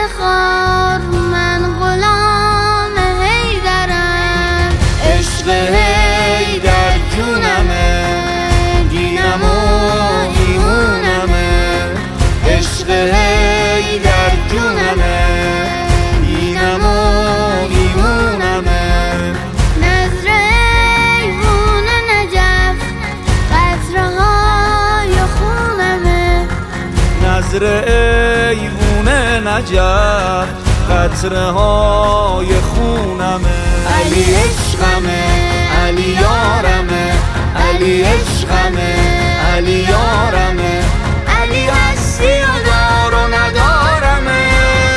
خار من غلام حیدرم. عشق حیدر جونمه، دینم و ایمونمه. عشق حیدر جونمه، دینم و ایمونمه. نظر ایوون نجف قطره‌های خونمه. نظر ایوون نجف قطره‌های خونمه. علی عشقمه، علی یارمه، علی عشقمه، علی یارمه. علی هستی و دار و ندارمه.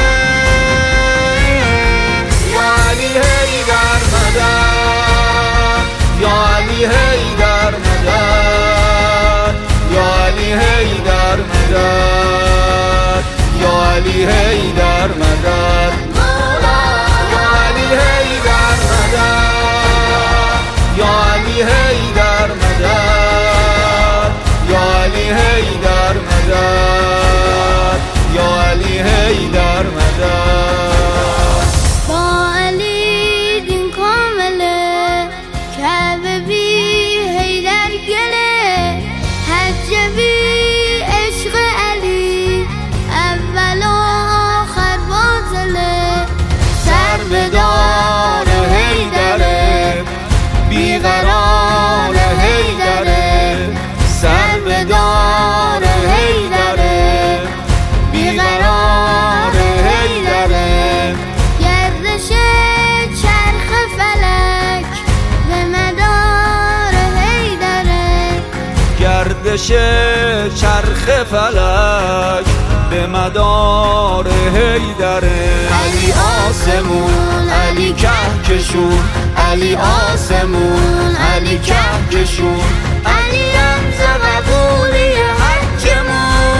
یا علی حیدر مدد، یا علی حیدر مدد، یا علی حیدر مدد، یا علی حیدر مدد. مولا یا علی حیدر مدد، یا علی حیدر مدد، یا علی حیدر مدد، یا علی حیدر مدد. با علی دین کامله، کعبه بی حیدر گله. حج بی عشق علی، اول و آخر باطله. سر به دار حیدره، بیقرار حیدره. سر به دار حیدره، بیقرار حیدره. گردش چرخ فلک به مدار حیدره. گردش چرخ فلک به مدار حیدره. علی آسمون، علی کهکشون، علی آسمون، علی کهکشون. علی رمز قبولی حجمون.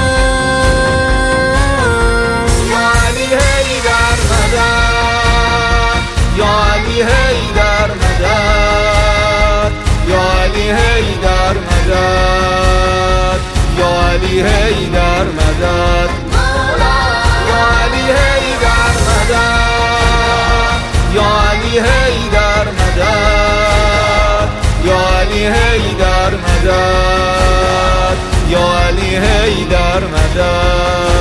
یا علی حیدر مدد، یا علی حیدر مدد، یا علی حیدر مدد، یا علی حیدر مدد. مولا یا علی حیدر مدد، یا علی حیدر مدد، یا علی حیدر مدد، یا علی حیدر مدد.